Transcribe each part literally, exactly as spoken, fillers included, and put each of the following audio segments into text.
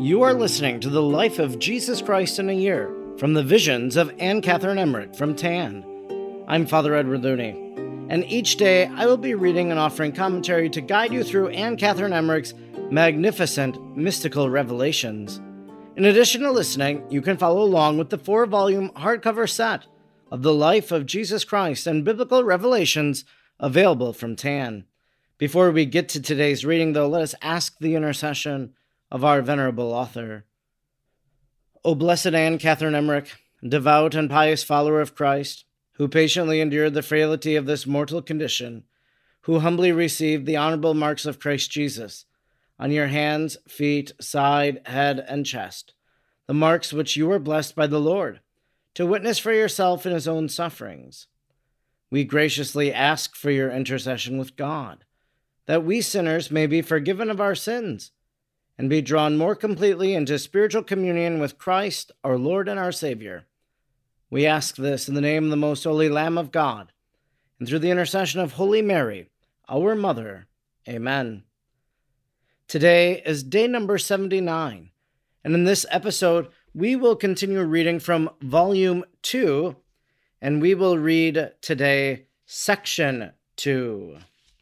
You are listening to the life of Jesus Christ in a year from the visions of Anne Catherine Emmerich from Tan. I'm Father Edward Looney, and each day I will be reading and offering commentary to guide you through Anne Catherine Emmerich's magnificent mystical revelations. In addition to listening, you can follow along with the four-volume hardcover set of the life of Jesus Christ and biblical revelations available from Tan. Before we get to today's reading, though, let us ask the intercession of our venerable author. O blessed Anne Catherine Emmerich, devout and pious follower of Christ, who patiently endured the frailty of this mortal condition, who humbly received the honorable marks of Christ Jesus on your hands, feet, side, head, and chest, the marks which you were blessed by the Lord to witness for yourself in his own sufferings. We graciously ask for your intercession with God, that we sinners may be forgiven of our sins and be drawn more completely into spiritual communion with Christ, our Lord and our Savior. We ask this in the name of the most holy Lamb of God, and through the intercession of Holy Mary, our Mother. Amen. Today is day number seventy-nine, and in this episode, we will continue reading from Volume two, and we will read today Section two.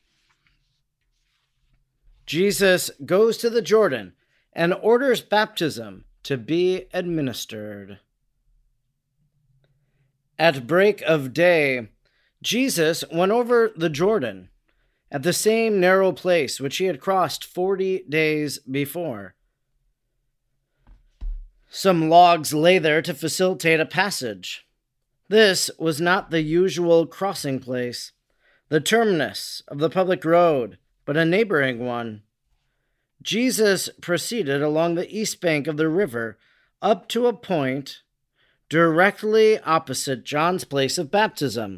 Jesus goes to the Jordan and orders baptism to be administered. At break of day, Jesus went over the Jordan at the same narrow place which he had crossed forty days before. Some logs lay there to facilitate a passage. This was not the usual crossing place, the terminus of the public road, but a neighboring one. Jesus proceeded along the east bank of the river up to a point directly opposite John's place of baptism.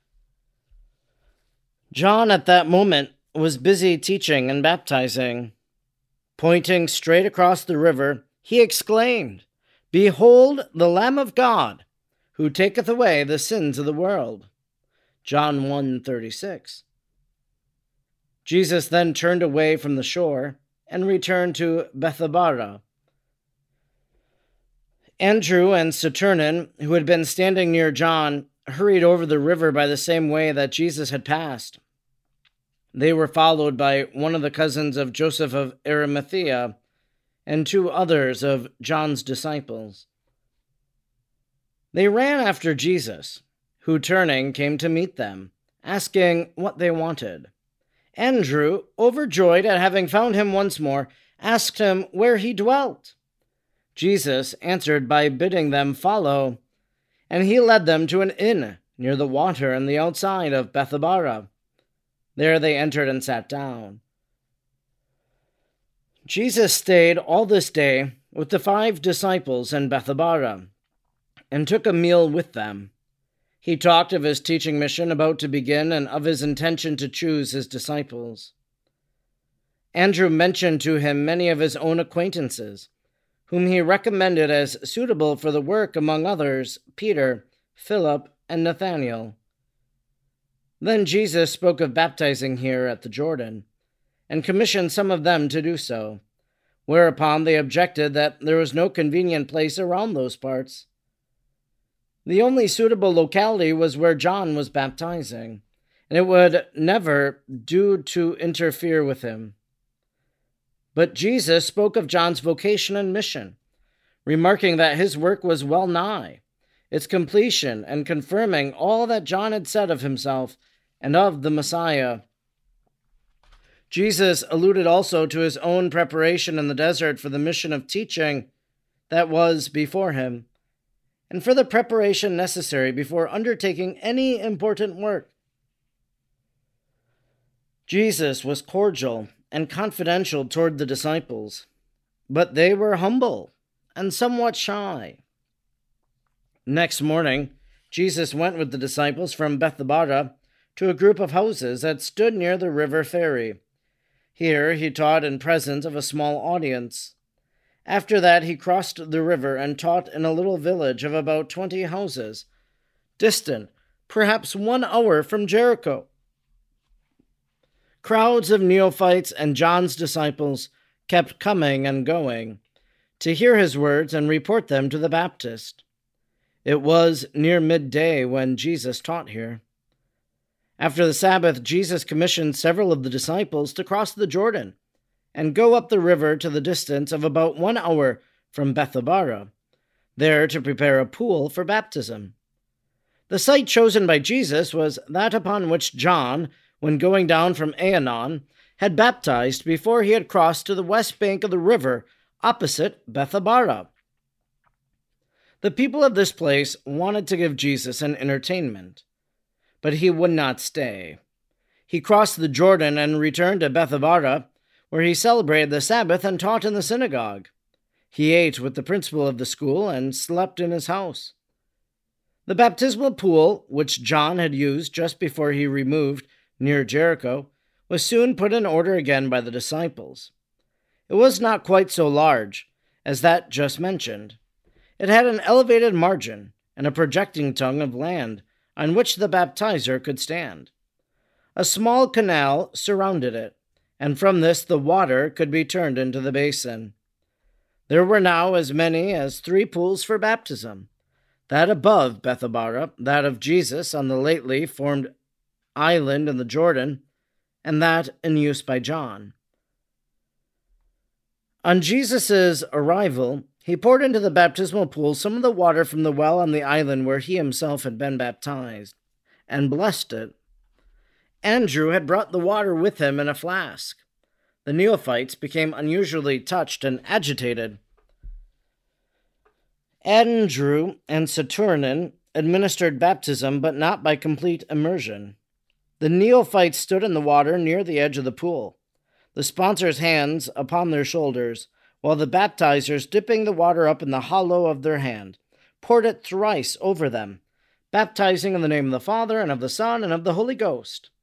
John at that moment was busy teaching and baptizing. Pointing straight across the river, he exclaimed, "Behold the Lamb of God, who taketh away the sins of the world." John one thirty-six. Jesus then turned away from the shore and returned to Bethabara. Andrew and Saturnin, who had been standing near John, hurried over the river by the same way that Jesus had passed. They were followed by one of the cousins of Joseph of Arimathea and two others of John's disciples. They ran after Jesus, who, turning, came to meet them, asking what they wanted. Andrew, overjoyed at having found him once more, asked him where he dwelt. Jesus answered by bidding them follow, and he led them to an inn near the water on the outside of Bethabara. There they entered and sat down. Jesus stayed all this day with the five disciples in Bethabara, and took a meal with them. He talked of his teaching mission about to begin and of his intention to choose his disciples. Andrew mentioned to him many of his own acquaintances, whom he recommended as suitable for the work, among others, Peter, Philip, and Nathanael. Then Jesus spoke of baptizing here at the Jordan, and commissioned some of them to do so, whereupon they objected that there was no convenient place around those parts. The only suitable locality was where John was baptizing, and it would never do to interfere with him. But Jesus spoke of John's vocation and mission, remarking that his work was well nigh its completion and confirming all that John had said of himself and of the Messiah. Jesus alluded also to his own preparation in the desert for the mission of teaching that was before him, and for the preparation necessary before undertaking any important work. Jesus was cordial and confidential toward the disciples, but they were humble and somewhat shy. Next morning, Jesus went with the disciples from Bethabara to a group of houses that stood near the river ferry. Here he taught in presence of a small audience. After that, he crossed the river and taught in a little village of about twenty houses, distant perhaps one hour from Jericho. Crowds of neophytes and John's disciples kept coming and going, to hear his words and report them to the Baptist. It was near midday when Jesus taught here. After the Sabbath, Jesus commissioned several of the disciples to cross the Jordan and go up the river to the distance of about one hour from Bethabara, there to prepare a pool for baptism. The site chosen by Jesus was that upon which John, when going down from Aenon, had baptized before he had crossed to the west bank of the river opposite Bethabara. The people of this place wanted to give Jesus an entertainment, but he would not stay. He crossed the Jordan and returned to Bethabara, where he celebrated the Sabbath and taught in the synagogue. He ate with the principal of the school and slept in his house. The baptismal pool, which John had used just before he removed near Jericho, was soon put in order again by the disciples. It was not quite so large as that just mentioned. It had an elevated margin and a projecting tongue of land on which the baptizer could stand. A small canal surrounded it, and from this the water could be turned into the basin. There were now as many as three pools for baptism, that above Bethabara, that of Jesus on the lately formed island in the Jordan, and that in use by John. On Jesus' arrival, he poured into the baptismal pool some of the water from the well on the island where he himself had been baptized, and blessed it. Andrew had brought the water with him in a flask. The neophytes became unusually touched and agitated. Andrew and Saturnin administered baptism, but not by complete immersion. The neophytes stood in the water near the edge of the pool, the sponsors' hands upon their shoulders, while the baptizers, dipping the water up in the hollow of their hand, poured it thrice over them, baptizing in the name of the Father, and of the Son, and of the Holy Ghost.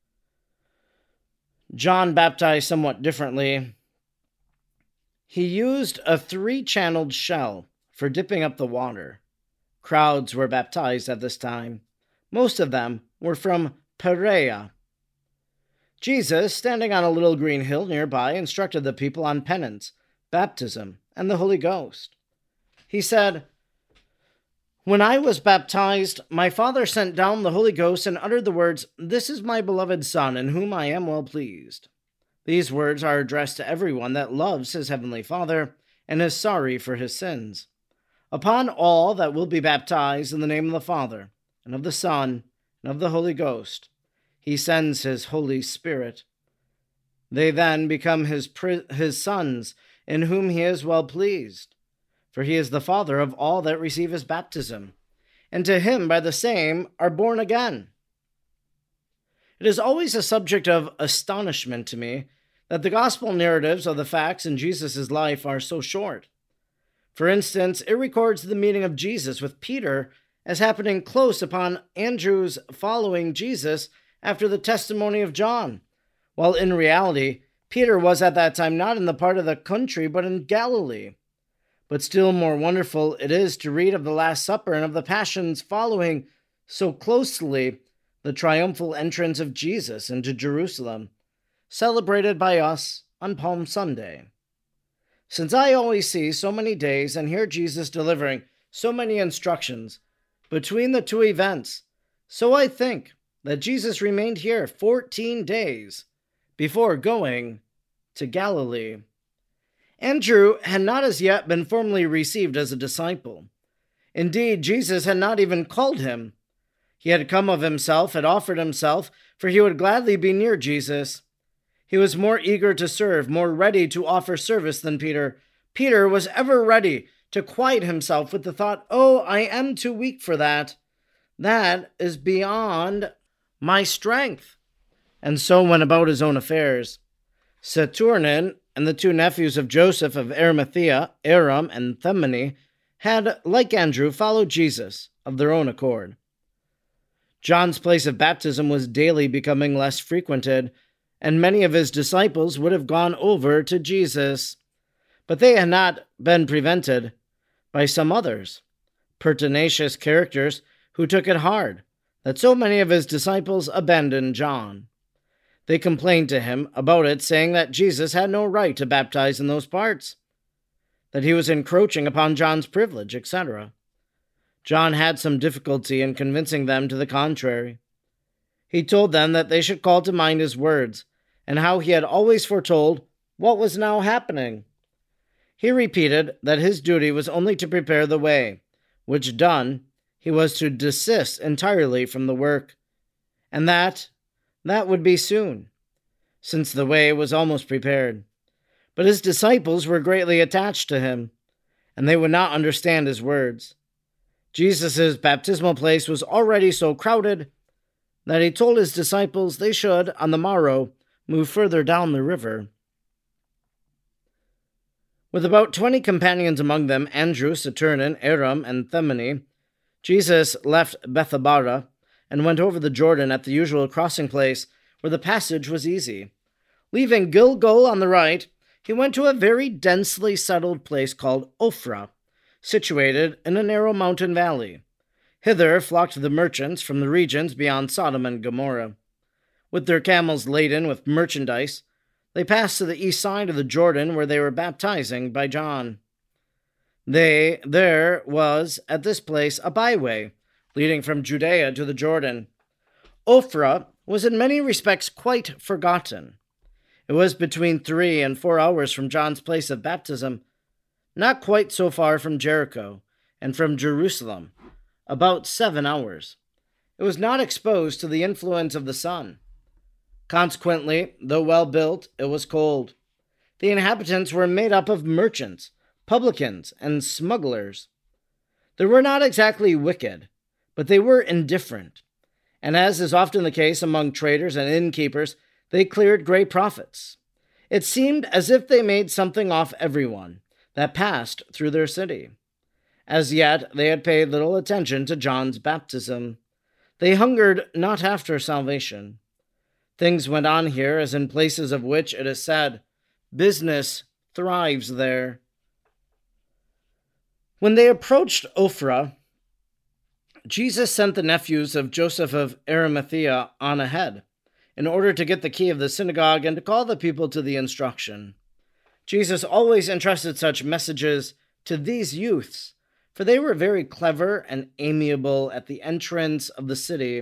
John baptized somewhat differently. He used a three-channeled shell for dipping up the water. Crowds were baptized at this time. Most of them were from Perea. Jesus, standing on a little green hill nearby, instructed the people on penance, baptism, and the Holy Ghost. He said, "When I was baptized, my Father sent down the Holy Ghost and uttered the words, 'This is my beloved Son, in whom I am well pleased.' These words are addressed to everyone that loves his heavenly Father and is sorry for his sins. Upon all that will be baptized in the name of the Father, and of the Son, and of the Holy Ghost, he sends his Holy Spirit. They then become his, pri- his sons, in whom he is well pleased. For he is the Father of all that receive his baptism, and to him by the same are born again." It is always a subject of astonishment to me that the gospel narratives of the facts in Jesus' life are so short. For instance, it records the meeting of Jesus with Peter as happening close upon Andrew's following Jesus after the testimony of John, while in reality, Peter was at that time not in the part of the country but in Galilee. But still more wonderful it is to read of the Last Supper and of the Passions following so closely the triumphal entrance of Jesus into Jerusalem, celebrated by us on Palm Sunday. Since I always see so many days and hear Jesus delivering so many instructions between the two events, so I think that Jesus remained here fourteen days before going to Galilee. Andrew had not as yet been formally received as a disciple. Indeed, Jesus had not even called him. He had come of himself, had offered himself, for he would gladly be near Jesus. He was more eager to serve, more ready to offer service than Peter. Peter was ever ready to quiet himself with the thought, "Oh, I am too weak for that. That is beyond my strength," and so went about his own affairs. Saturnin and the two nephews of Joseph of Arimathea, Aram and Themini, had, like Andrew, followed Jesus of their own accord. John's place of baptism was daily becoming less frequented, and many of his disciples would have gone over to Jesus. But they had not been prevented by some others, pertinacious characters who took it hard that so many of his disciples abandoned John. They complained to him about it, saying that Jesus had no right to baptize in those parts. that he was encroaching upon John's privilege, et cetera. John had some difficulty in convincing them to the contrary. He told them that they should call to mind his words, and how he had always foretold what was now happening. He repeated that his duty was only to prepare the way, which done, he was to desist entirely from the work, and that that would be soon, since the way was almost prepared. But his disciples were greatly attached to him, and they would not understand his words. Jesus' baptismal place was already so crowded that he told his disciples they should, on the morrow, move further down the river. With about twenty companions among them, Andrew, Saturnin, Aram, and Themini, Jesus left Bethabara and went over the Jordan at the usual crossing place where the passage was easy. Leaving Gilgal on the right, he went to a very densely settled place called Ophrah, situated in a narrow mountain valley. Hither flocked the merchants from the regions beyond Sodom and Gomorrah. With their camels laden with merchandise, they passed to the east side of the Jordan where they were baptizing by John. They, there was, at this place, a byway, leading from Judea to the Jordan. Ophrah was in many respects quite forgotten. It was between three and four hours from John's place of baptism, not quite so far from Jericho, and from Jerusalem, about seven hours. It was not exposed to the influence of the sun. Consequently, though well built, it was cold. The inhabitants were made up of merchants, publicans, and smugglers. They were not exactly wicked, but they were indifferent, and as is often the case among traders and innkeepers, they cleared great profits. It seemed as if they made something off everyone that passed through their city. As yet, they had paid little attention to John's baptism. They hungered not after salvation. Things went on here as in places of which it is said, business thrives there. When they approached Ophrah, Jesus sent the nephews of Joseph of Arimathea on ahead, in order to get the key of the synagogue and to call the people to the instruction. Jesus always entrusted such messages to these youths, for they were very clever and amiable at the entrance of the city.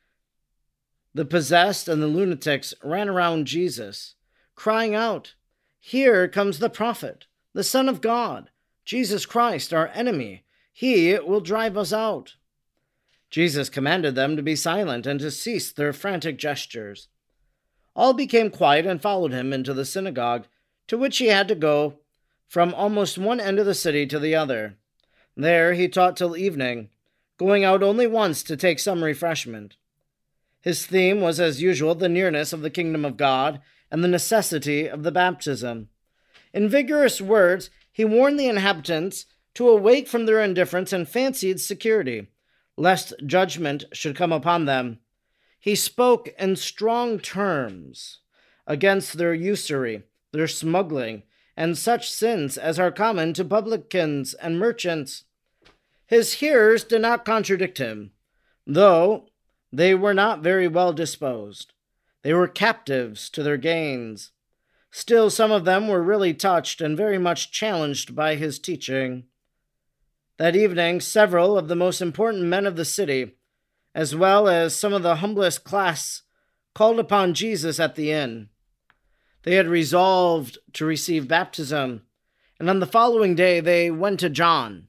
The possessed and the lunatics ran around Jesus, crying out, "Here comes the prophet, the Son of God, Jesus Christ, our enemy. He will drive us out." Jesus commanded them to be silent and to cease their frantic gestures. All became quiet and followed him into the synagogue, to which he had to go from almost one end of the city to the other. There he taught till evening, going out only once to take some refreshment. His theme was, as usual, the nearness of the kingdom of God and the necessity of the baptism. In vigorous words, he warned the inhabitants to awake from their indifference and fancied security, lest judgment should come upon them. He spoke in strong terms against their usury, their smuggling, and such sins as are common to publicans and merchants. His hearers did not contradict him, though they were not very well disposed. They were captives to their gains. Still, some of them were really touched and very much challenged by his teaching. That evening, several of the most important men of the city, as well as some of the humblest class, called upon Jesus at the inn. They had resolved to receive baptism, and on the following day they went to John.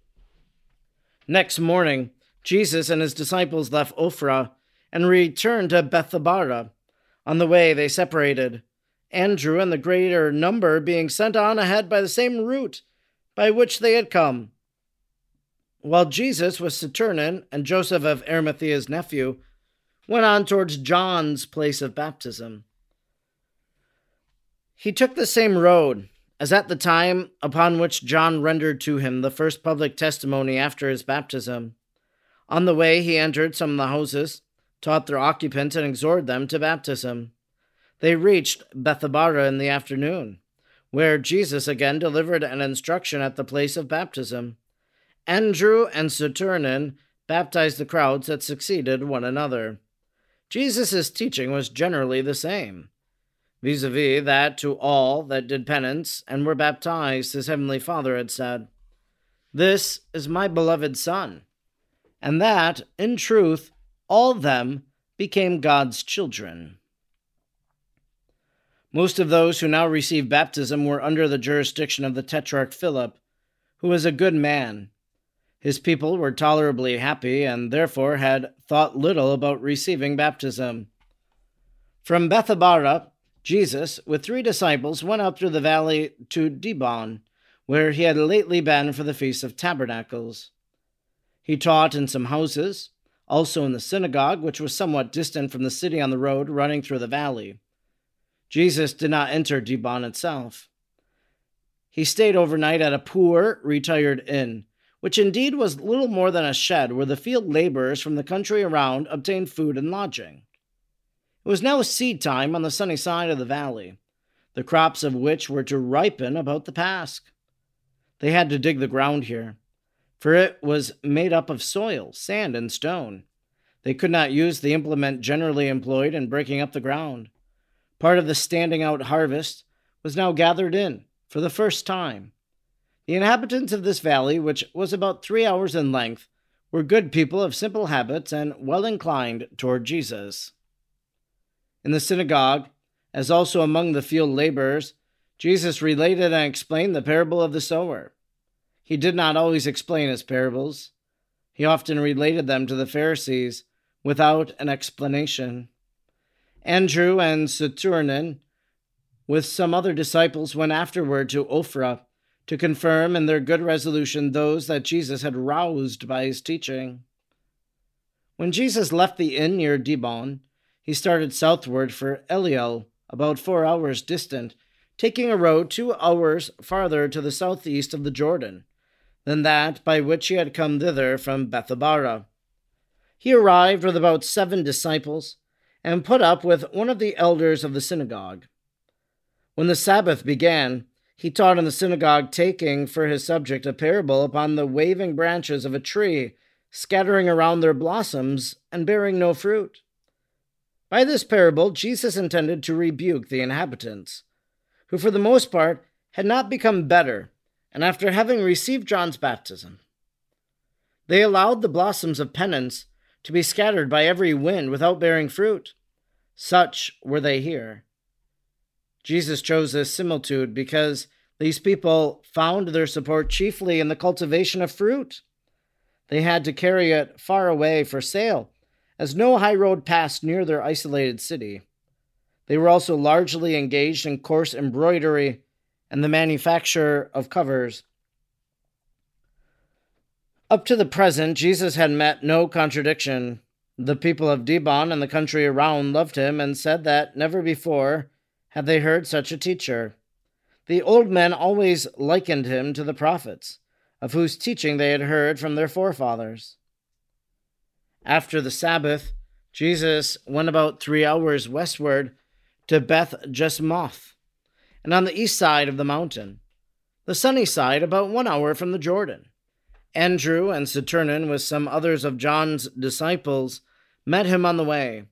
Next morning, Jesus and his disciples left Ophrah and returned to Bethabara. On the way they separated, Andrew and the greater number being sent on ahead by the same route by which they had come, while Jesus, with Saturnin and Joseph of Arimathea's nephew, went on towards John's place of baptism. He took the same road as at the time upon which John rendered to him the first public testimony after his baptism. On the way he entered some of the houses, taught their occupants, and exhorted them to baptism. They reached Bethabara in the afternoon, where Jesus again delivered an instruction at the place of baptism. Andrew and Saturnin baptized the crowds that succeeded one another. Jesus' teaching was generally the same. vis-a-vis that to all that did penance and were baptized, his heavenly Father had said, "This is my beloved Son," and that, in truth, all of them became God's children. Most of those who now received baptism were under the jurisdiction of the Tetrarch Philip, who was a good man. His people were tolerably happy and therefore had thought little about receiving baptism. From Bethabara, Jesus, with three disciples, went up through the valley to Dibon, where he had lately been for the Feast of Tabernacles. He taught in some houses, also in the synagogue, which was somewhat distant from the city on the road running through the valley. Jesus did not enter Dibon itself. He stayed overnight at a poor, retired inn, which indeed was little more than a shed where the field laborers from the country around obtained food and lodging. It was now seed time on the sunny side of the valley, the crops of which were to ripen about the Pasch. They had to dig the ground here, for it was made up of soil, sand, and stone. They could not use the implement generally employed in breaking up the ground. Part of the standing-out harvest was now gathered in for the first time. The inhabitants of this valley, which was about three hours in length, were good people of simple habits and well inclined toward Jesus. In the synagogue, as also among the field laborers, Jesus related and explained the parable of the sower. He did not always explain his parables. He often related them to the Pharisees without an explanation. Andrew and Saturnin, with some other disciples, went afterward to Ophrah to confirm in their good resolution those that Jesus had roused by his teaching. When Jesus left the inn near Dibon, he started southward for Eliel, about four hours distant, taking a road two hours farther to the southeast of the Jordan than that by which he had come thither from Bethabara. He arrived with about seven disciples and put up with one of the elders of the synagogue. When the Sabbath began, he taught in the synagogue, taking for his subject a parable upon the waving branches of a tree, scattering around their blossoms and bearing no fruit. By this parable, Jesus intended to rebuke the inhabitants, who for the most part had not become better, and after having received John's baptism, they allowed the blossoms of penance to be scattered by every wind without bearing fruit. Such were they here. Jesus chose this similitude because these people found their support chiefly in the cultivation of fruit. They had to carry it far away for sale, as no high road passed near their isolated city. They were also largely engaged in coarse embroidery and the manufacture of covers. Up to the present, Jesus had met no contradiction. The people of Dibon and the country around loved him and said that never before had they heard such a teacher. The old men always likened him to the prophets, of whose teaching they had heard from their forefathers. After the Sabbath, Jesus went about three hours westward to Beth Jesmoth, and on the east side of the mountain, the sunny side about one hour from the Jordan. Andrew and Saturnin, with some others of John's disciples, met him on the way.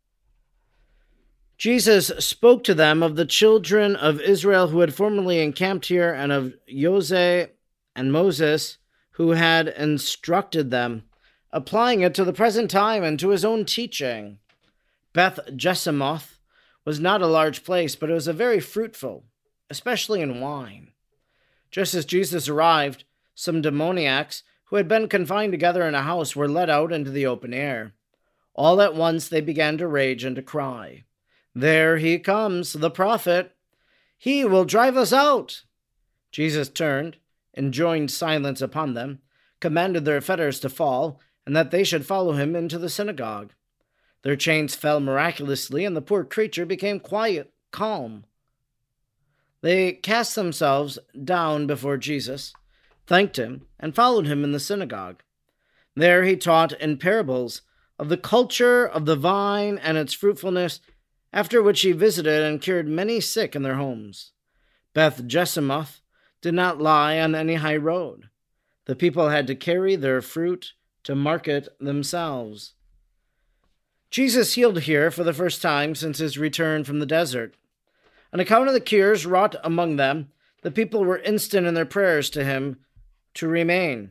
Jesus spoke to them of the children of Israel who had formerly encamped here, and of Jose and Moses, who had instructed them, applying it to the present time and to his own teaching. Beth Jesimoth was not a large place, but it was a very fruitful, especially in wine. Just as Jesus arrived, some demoniacs who had been confined together in a house were led out into the open air. All at once they began to rage and to cry, "There he comes, the prophet! He will drive us out!" Jesus turned, enjoined silence upon them, commanded their fetters to fall, and that they should follow him into the synagogue. Their chains fell miraculously, and the poor creature became quiet, calm. They cast themselves down before Jesus, thanked him, and followed him in the synagogue. There he taught in parables of the culture of the vine and its fruitfulness, after which he visited and cured many sick in their homes. Beth Jesimoth did not lie on any high road. The people had to carry their fruit to market themselves. Jesus healed here for the first time since his return from the desert. On account of the cures wrought among them, the people were instant in their prayers to him to remain.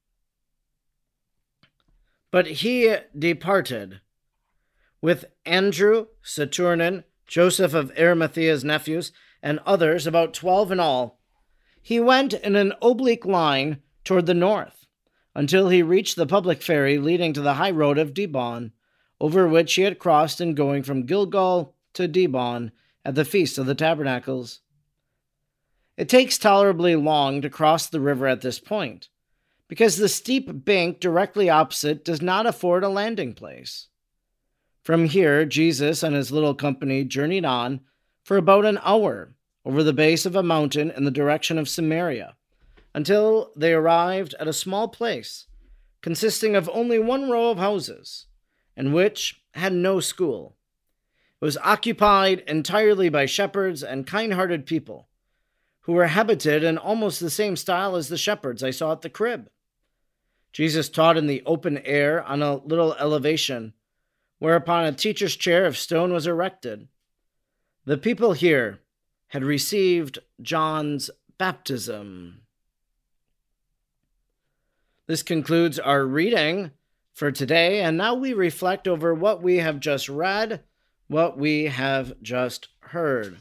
But he departed with Andrew, Saturnin, Joseph of Arimathea's nephews, and others, about twelve in all. He went in an oblique line toward the north, until he reached the public ferry leading to the high road of Dibon, over which he had crossed in going from Gilgal to Dibon at the Feast of the Tabernacles. It takes tolerably long to cross the river at this point, because the steep bank directly opposite does not afford a landing place. From here, Jesus and his little company journeyed on for about an hour over the base of a mountain in the direction of Samaria, until they arrived at a small place consisting of only one row of houses, and which had no school. It was occupied entirely by shepherds and kind-hearted people, who were habited in almost the same style as the shepherds I saw at the crib. Jesus taught in the open air on a little elevation, whereupon a teacher's chair of stone was erected. The people here had received John's baptism. This concludes our reading for today, and now we reflect over what we have just read, what we have just heard.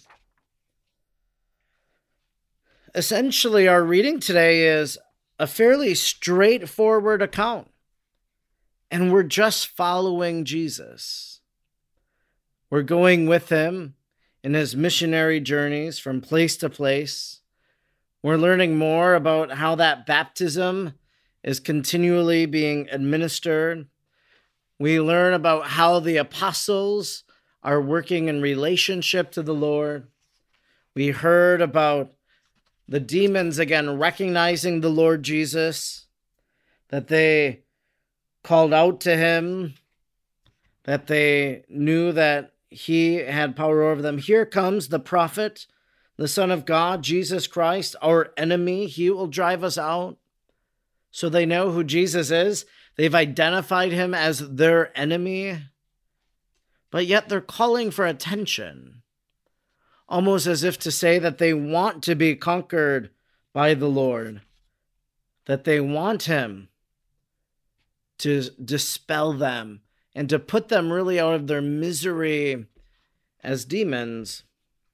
Essentially, our reading today is a fairly straightforward account, and we're just following Jesus. We're going with him in his missionary journeys from place to place. We're learning more about how that baptism is continually being administered. We learn about how the apostles are working in relationship to the Lord. We heard about the demons again recognizing the Lord Jesus, that they called out to him, that they knew that he had power over them. Here comes the prophet, the Son of God, Jesus Christ, our enemy. He will drive us out. So they know who Jesus is. They've identified him as their enemy, but yet they're calling for attention, almost as if to say that they want to be conquered by the Lord, that they want him to dispel them and to put them really out of their misery as demons.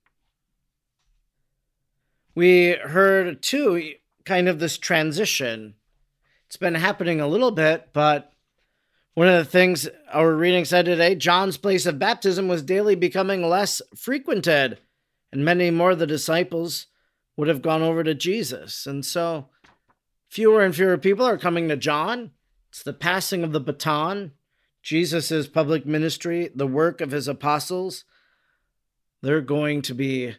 We heard, too, kind of this transition. It's been happening a little bit, but one of the things our reading said today, John's place of baptism was daily becoming less frequented, and many more of the disciples would have gone over to Jesus. And so fewer and fewer people are coming to John. It's the passing of the baton, Jesus' public ministry, the work of his apostles. They're going to be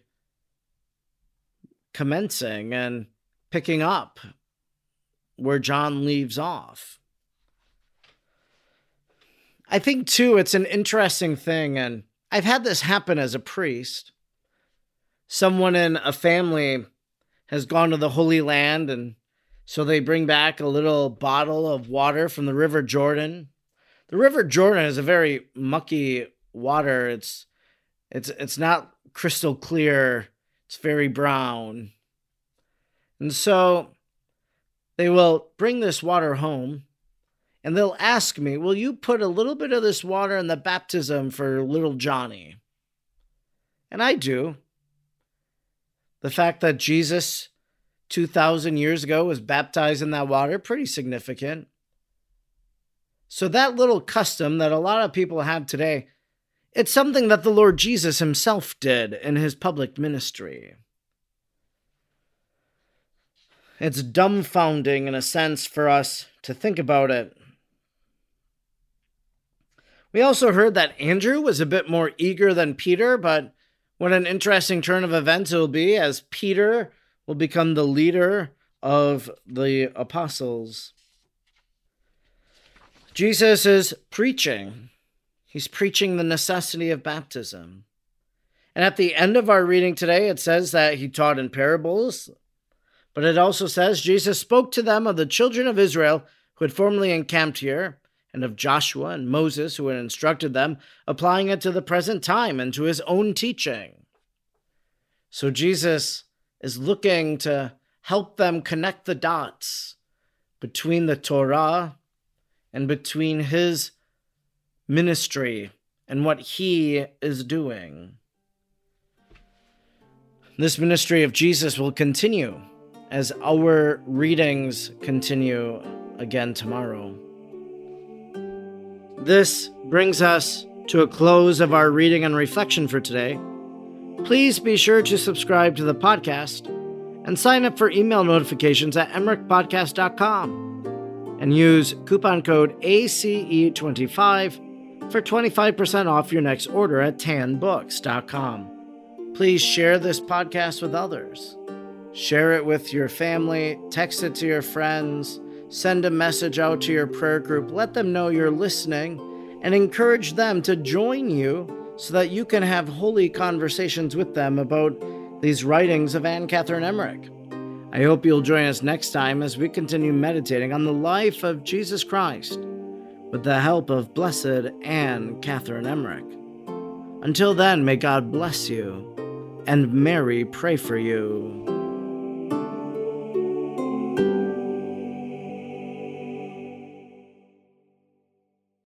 commencing and picking up where John leaves off. I think, too, it's an interesting thing, and I've had this happen as a priest. Someone in a family has gone to the Holy Land, and so they bring back a little bottle of water from the River Jordan. The River Jordan is a very mucky water. It's it's it's not crystal clear. It's very brown. And so they will bring this water home, and they'll ask me, will you put a little bit of this water in the baptism for little Johnny? And I do. The fact that Jesus, two thousand years ago, was baptized in that water, pretty significant. So that little custom that a lot of people have today, it's something that the Lord Jesus himself did in his public ministry. It's dumbfounding in a sense for us to think about it. We also heard that Andrew was a bit more eager than Peter, but what an interesting turn of events it will be as Peter will become the leader of the apostles. Jesus is preaching. He's preaching the necessity of baptism. And at the end of our reading today, it says that he taught in parables, but it also says Jesus spoke to them of the children of Israel who had formerly encamped here, and of Joshua and Moses who had instructed them, applying it to the present time and to his own teaching. So Jesus is looking to help them connect the dots between the Torah and between his ministry and what he is doing. This ministry of Jesus will continue as our readings continue again tomorrow. This brings us to a close of our reading and reflection for today. Please be sure to subscribe to the podcast and sign up for email notifications at emmerich podcast dot com and use coupon code A C E twenty-five for twenty-five percent off your next order at tan books dot com. Please share this podcast with others. Share it with your family, text it to your friends, send a message out to your prayer group, let them know you're listening, and encourage them to join you so that you can have holy conversations with them about these writings of Anne Catherine Emmerich. I hope you'll join us next time as we continue meditating on the life of Jesus Christ with the help of Blessed Anne Catherine Emmerich. Until then, may God bless you and Mary pray for you.